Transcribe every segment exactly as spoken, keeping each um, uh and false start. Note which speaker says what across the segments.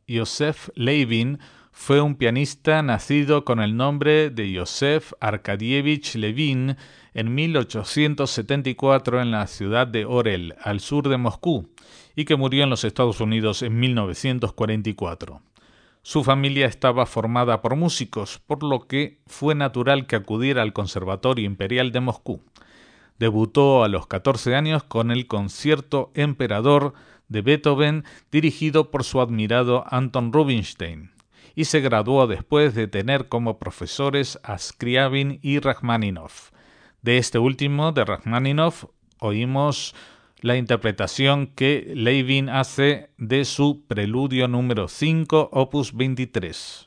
Speaker 1: Yosef Levin fue un pianista nacido con el nombre de Yosef Arkadievich Levin en mil ochocientos setenta y cuatro en la ciudad de Orel, al sur de Moscú, y que murió en los Estados Unidos en mil novecientos cuarenta y cuatro. Su familia estaba formada por músicos, por lo que fue natural que acudiera al Conservatorio Imperial de Moscú. Debutó a los catorce años con el Concierto Emperador de Beethoven, dirigido por su admirado Anton Rubinstein, y se graduó después de tener como profesores a Scriabin y Rachmaninoff. De este último, de Rachmaninoff, oímos la interpretación que Levin hace de su Preludio número cinco, opus veintitrés.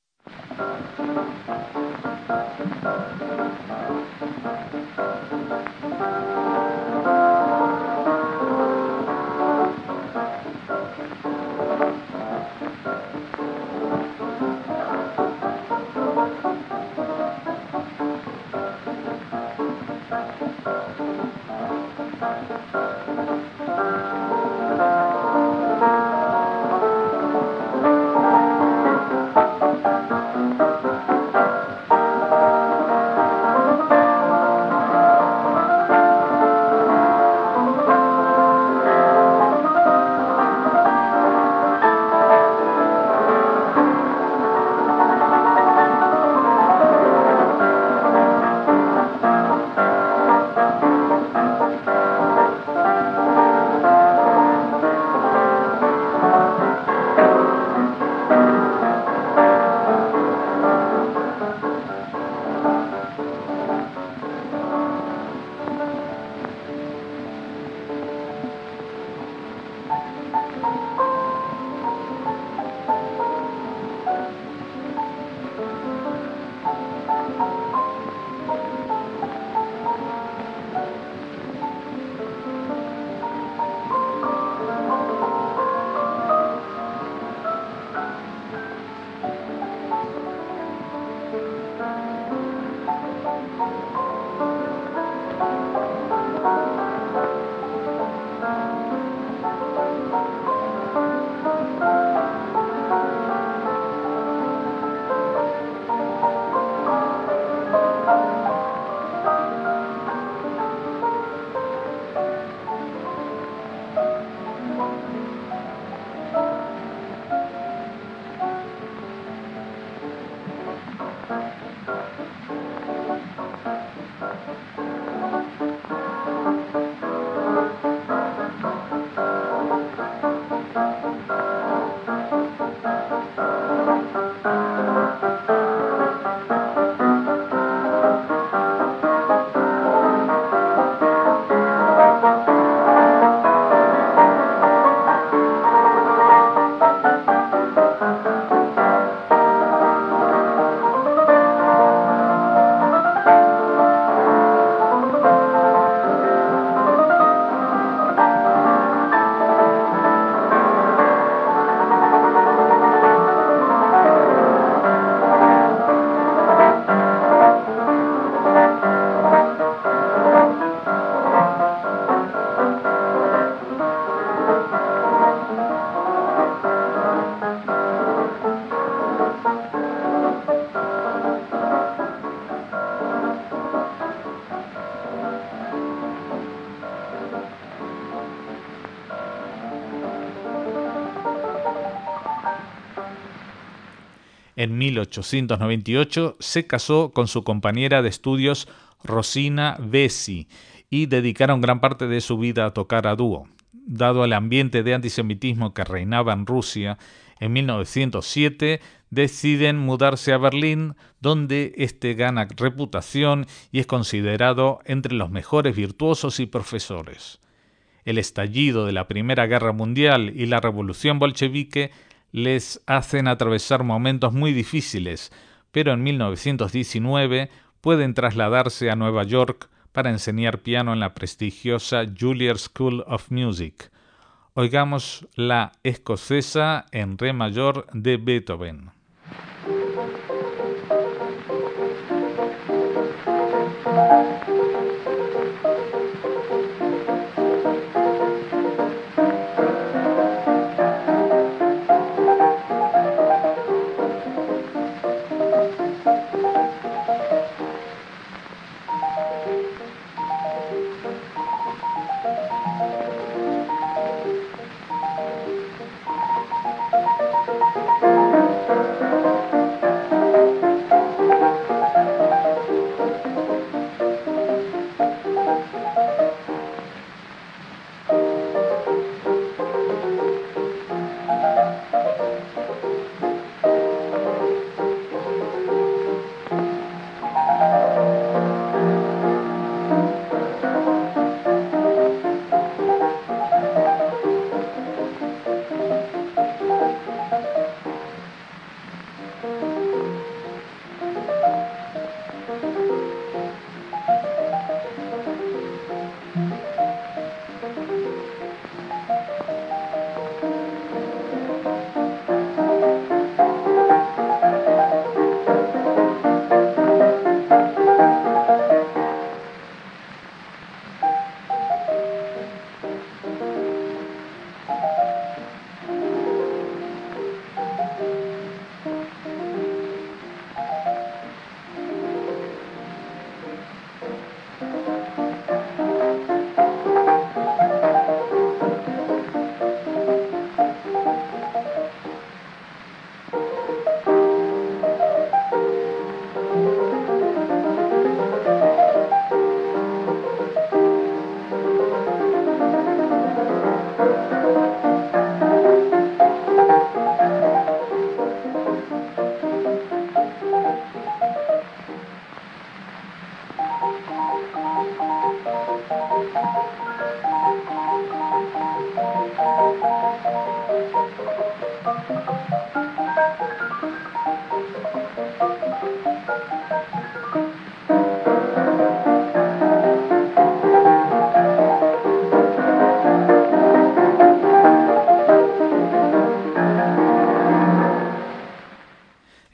Speaker 1: En mil ochocientos noventa y ocho se casó con su compañera de estudios Rosina Vesey y dedicaron gran parte de su vida a tocar a dúo. Dado el ambiente de antisemitismo que reinaba en Rusia, en mil novecientos siete deciden mudarse a Berlín, donde este gana reputación y es considerado entre los mejores virtuosos y profesores. El estallido de la Primera Guerra Mundial y la Revolución Bolchevique les hacen atravesar momentos muy difíciles, pero en mil novecientos diecinueve pueden trasladarse a Nueva York para enseñar piano en la prestigiosa Juilliard School of Music. Oigamos la escocesa en re mayor de Beethoven.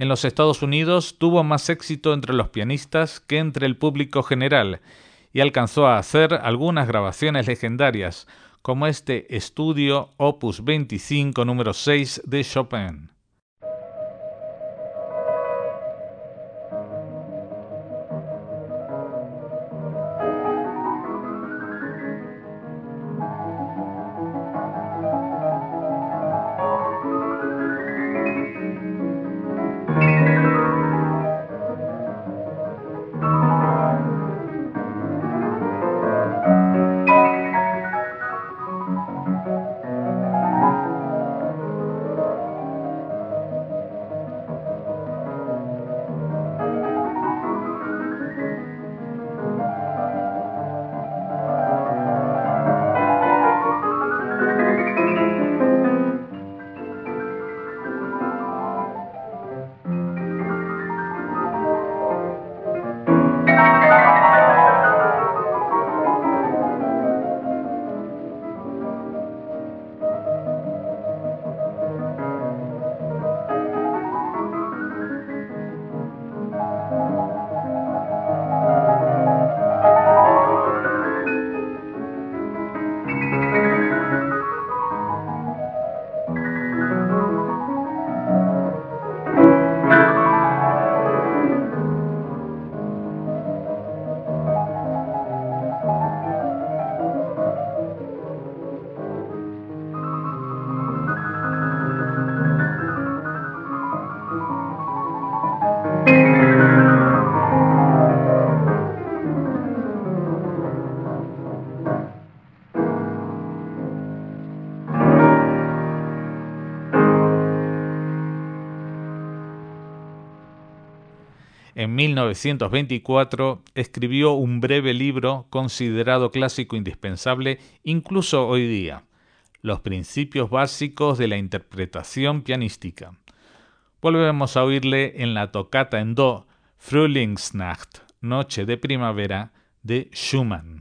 Speaker 1: En los Estados Unidos tuvo más éxito entre los pianistas que entre el público general y alcanzó a hacer algunas grabaciones legendarias, como este estudio Opus veinticinco número seis de Chopin. En mil novecientos veinticuatro escribió un breve libro considerado clásico indispensable incluso hoy día, Los principios básicos de la interpretación pianística. Volvemos a oírle en la tocata en do Frühlingsnacht, Noche de Primavera, de Schumann.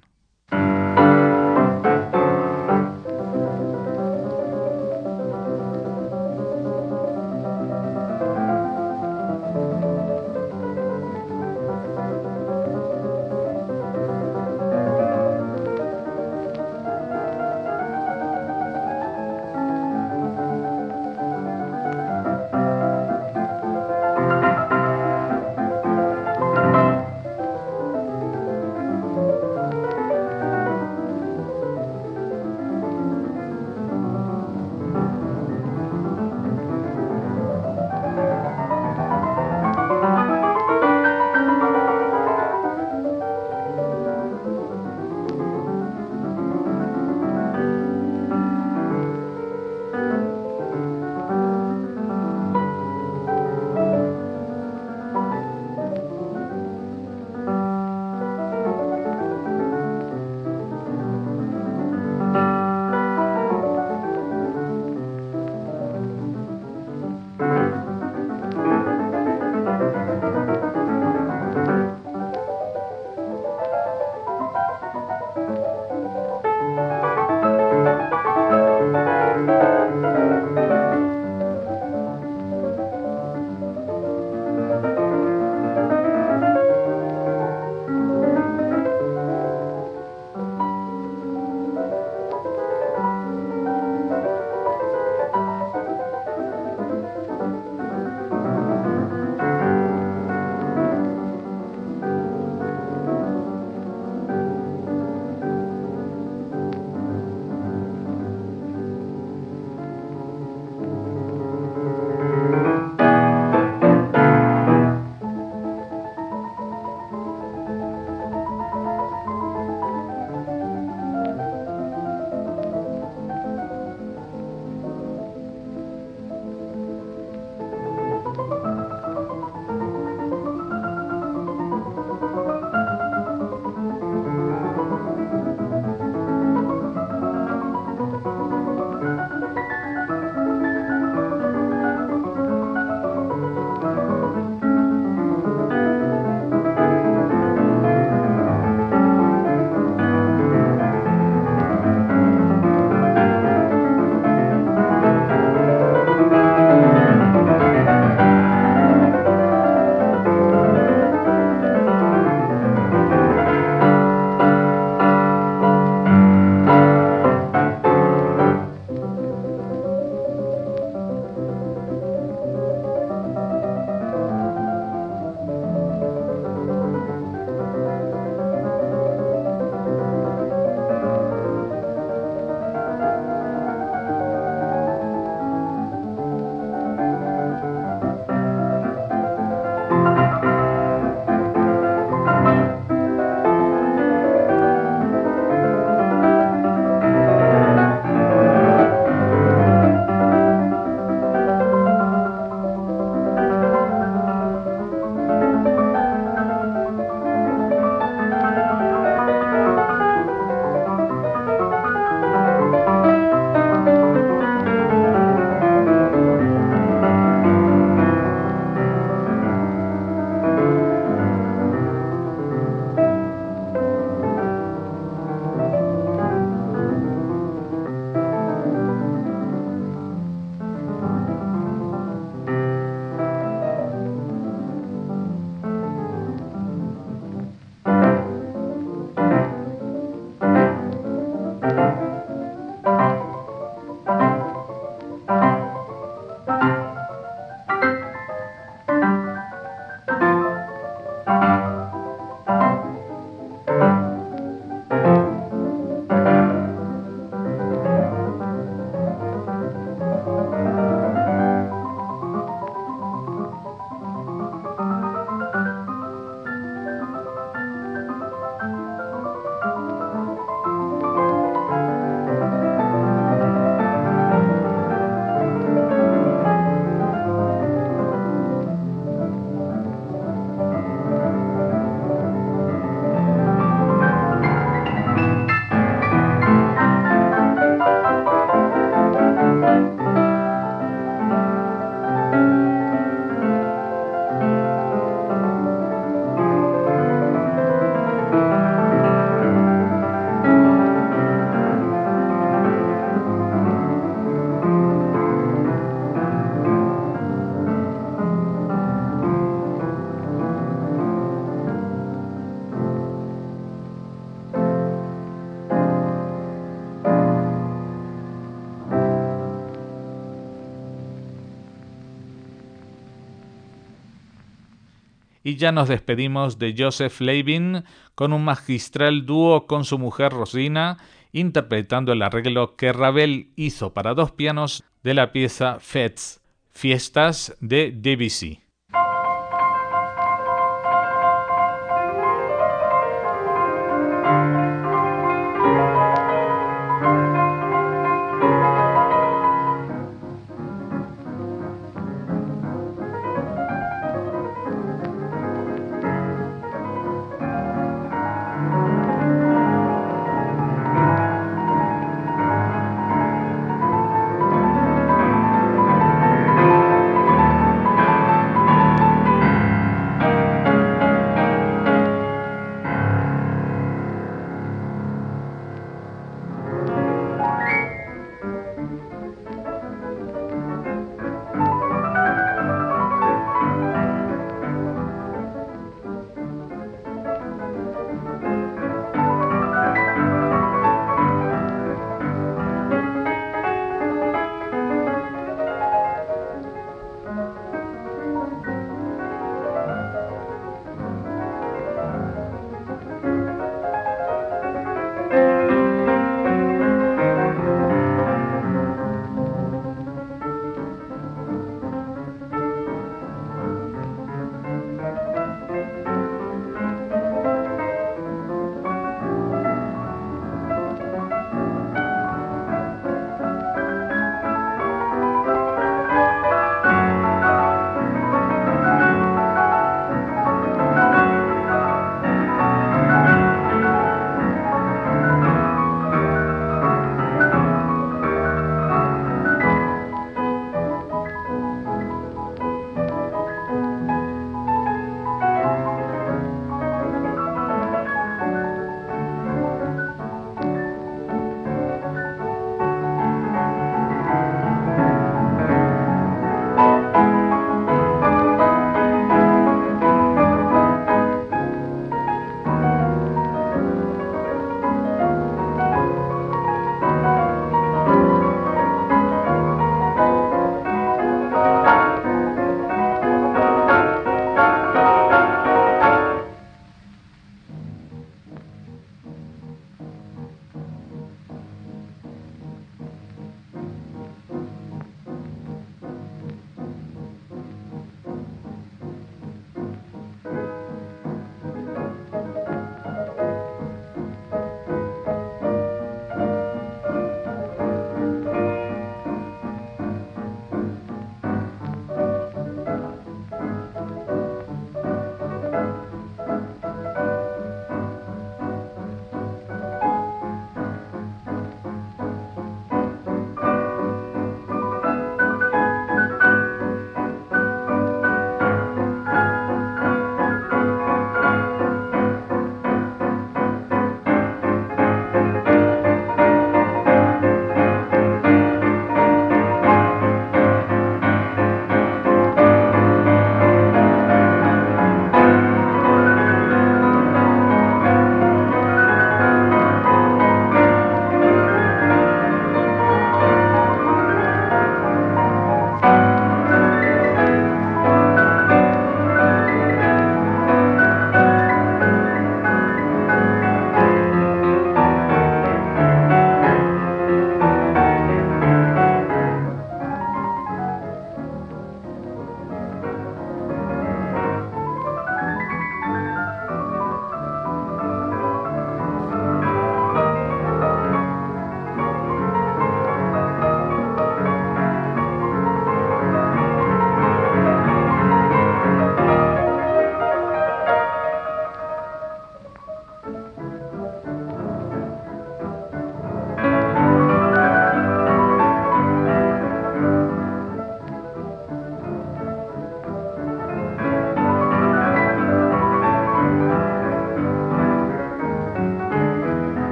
Speaker 1: y ya nos despedimos de Joseph Levin con un magistral dúo con su mujer Rosina, interpretando el arreglo que Ravel hizo para dos pianos de la pieza Fêtes, Fiestas de Debussy.